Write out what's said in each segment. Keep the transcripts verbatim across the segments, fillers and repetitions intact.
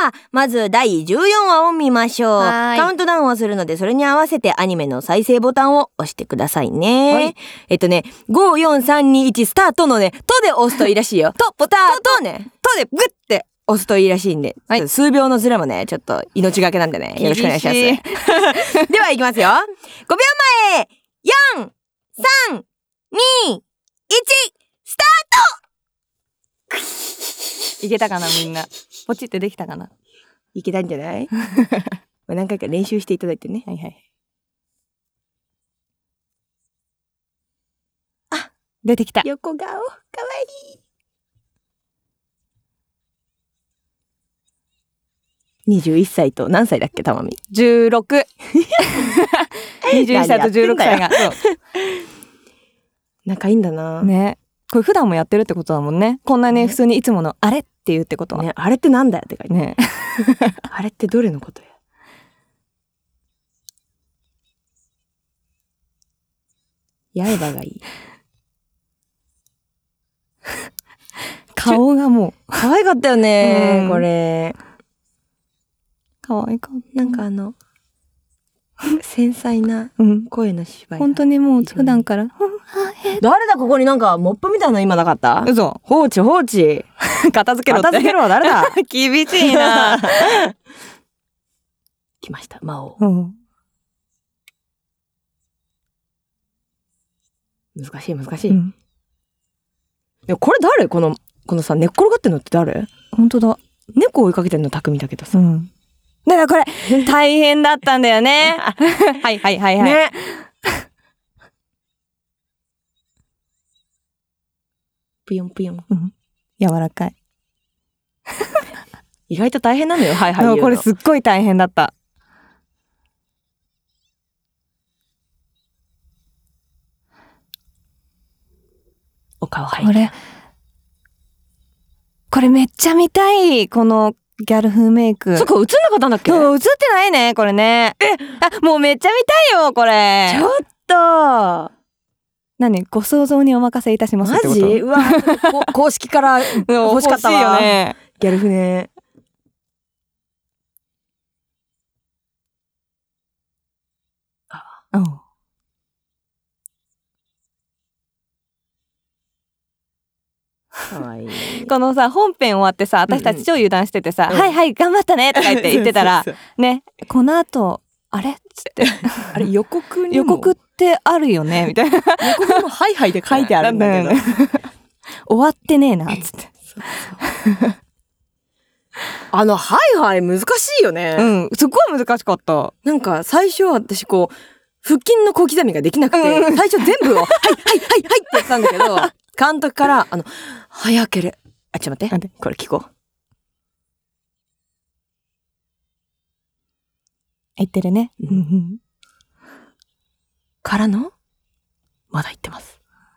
はまずだいじゅうよんわを見ましょう。カウントダウンをするので、それに合わせてアニメの再生ボタンを押してくださいね、はい、えっとねご、よん、さん、に、いちスタートのねとで押すといいらしいよ。とボタンとねとでグッて押すといいらしいんで、はい、数秒のズレもねちょっと命がけなんでね、よろしくお願いしますではいきますよ。ごびょうまえよん、さん、に、いちスタートいけたかなみんな。ポチってできたかな。 いけたんじゃない何回か練習していただいてね。 はいはい。あ、出てきた。 横顔かわいい。にじゅういっさいと何歳だっけたまみ。 じゅうろくにじゅういっさいとじゅうろくさいがそう仲いいんだなね。これ普段もやってるってことだもんね。こんなに普通にいつものあれって言うってことは、 ね、あれってなんだよってかねあれってどれのことや。刃がいい顔がもう可愛かったよね、うん、これ可愛かった。 なんかあの繊細な声の芝居、 うん、本当にもう普段から誰だここになんかモップみたいなの今なかった？ 嘘。 放置放置片付けろって。 片付けろ誰だ厳しいな来ました魔王、 うん、 難しい難しい、うん、でもこれ誰？このこのさ寝っ転がってんのって誰？ 本当だ。 猫追いかけてんの匠だけどさ、うん、 だからこれ大変だったんだよねはいはいはいはい、ね、 ぷよんぷよん、 うん、柔らかい意外と大変なのよ。はいはい。 これすっごい大変だった。 お顔入る。 これこれめっちゃ見たい。このギャル風メイク。 そっか、映んなかったんだっけ？ そう、映ってないねこれね。え、あ、もうめっちゃ見たいよこれ。 ちょっと何、ご想像にお任せいたしますってこと？ マジ？うわ公式から欲しかったわ欲しいよね。 ギャル風。 あ、うん、 かわいい。 このさ本編終わってさ、私たち超油断しててさ、うんうん、はいはい頑張ったねとか言って言ってたらそうそうそうね、この後あれっつってあれ予告にも予告ってあるよねみたいな予告もハイハイで書いてあるんだけど終わってねえなっつってそうそうあのハイハイ難しいよね。 うん、すっごい難しかった。 なんか最初は私こう腹筋の小刻みができなくて、うん、最初全部をはいはいはいはいってやってたんだけど監督からあの早けれあちょっと待ってこれ聞こう言ってるね、うん、 からのまだ言ってます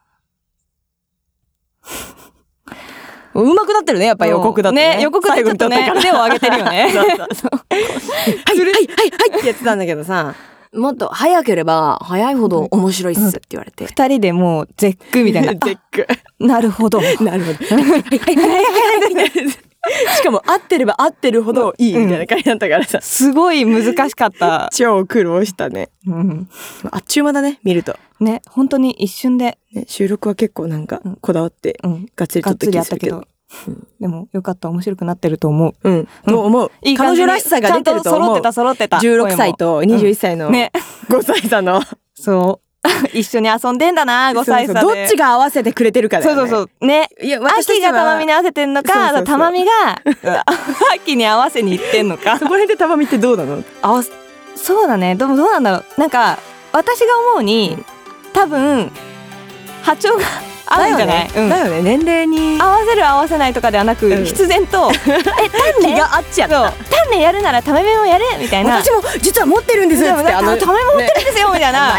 うまくなってるねやっぱ予告だとね。 ね予告ってちょっとね手を上げてるよねそうそうそうはいはいはいはいってやってたんだけどさ、もっと早ければ早いほど面白いっすって言われて、 二人でもう絶句みたいな絶句なるほどなるほどはいはいはいはいしかも合ってれば合ってるほどいいみたいな感じだったからさ、うん、 すごい難しかった超苦労したね、うん、あっちゅう間だね見るとね。本当に一瞬で、 ね、収録は結構なんかこだわって、うん、がっつり撮った気がするけど、 うん、でもよかった。面白くなってると思う。 うん、と思う。いい彼女らしさが出てると思う。 揃ってた揃ってた。 じゅうろくさいとにじゅういっさいのごさい差の、 そう一緒に遊んでんだなごさい差で。 そうそうどっちが合わせてくれてるかだよね。 そうそうそうね。いや秋がたまみに合わせてんのか、たまみが秋に合わせにいってんのか。 そこら辺でたまみってどうなの？合わせそうだね。でもどうなんだろう。なんか私が思うに多分波長が合うんじゃない？ だよね、うん、だよね。年齢に合わせる合わせないとかではなく、うん、必然とえ丹念気が合っちゃった。 丹念やるならためめもやれみたいな。 私も実は持ってるんですよってあのためも持ってるんですよみたいな。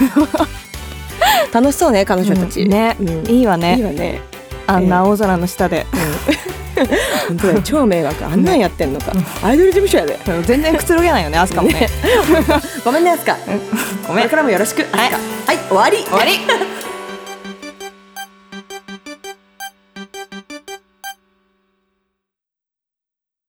楽しそうね彼女たち、 うん、ね、うん、いいわね。 いいわね。 あんな青空の下で、 うん、本当だよ超迷惑。あんなんやってんのか、ね、アイドル事務所やで。 全然くつろげないよねアスカもね。 ごめんねアスカ。 ごめん。 これからもよろしく。はい、はい、終わり終わり。